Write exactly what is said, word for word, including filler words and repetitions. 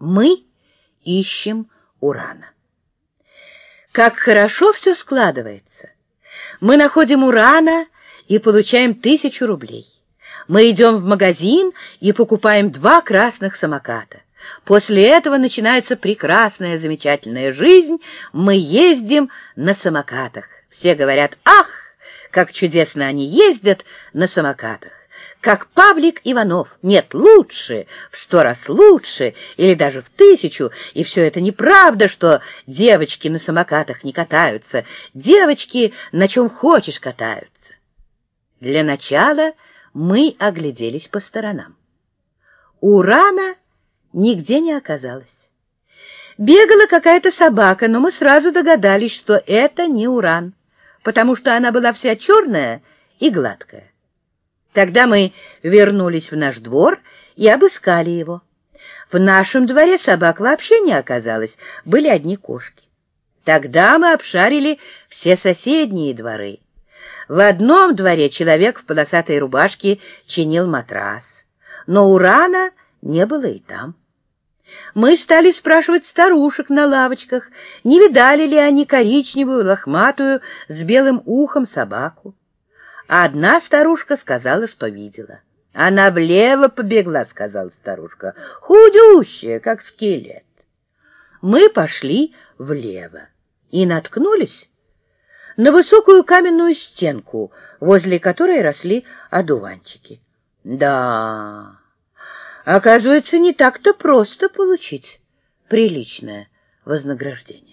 Мы ищем Урана. Как хорошо все складывается. Мы находим Урана и получаем тысячу рублей. Мы идем в магазин и покупаем два красных самоката. После этого начинается прекрасная, замечательная жизнь. Мы ездим на самокатах. Все говорят: ах, как чудесно они ездят на самокатах. Как Павлик Иванов. Нет, лучше, в сто раз лучше, или даже в тысячу. И все это неправда, что девочки на самокатах не катаются. Девочки на чем хочешь катаются. Для начала мы огляделись по сторонам. Урана нигде не оказалось. Бегала какая-то собака, но мы сразу догадались, что это не Уран, потому что она была вся черная и гладкая. Тогда мы вернулись в наш двор и обыскали его. В нашем дворе собак вообще не оказалось, были одни кошки. Тогда мы обшарили все соседние дворы. В одном дворе человек в полосатой рубашке чинил матрас, но Урана не было и там. Мы стали спрашивать старушек на лавочках, не видали ли они коричневую, лохматую, с белым ухом собаку. А одна старушка сказала, что видела. «Она влево побегла», — сказала старушка, — «худющая, как скелет». Мы пошли влево и наткнулись на высокую каменную стенку, возле которой росли одуванчики. Да, оказывается, не так-то просто получить приличное вознаграждение.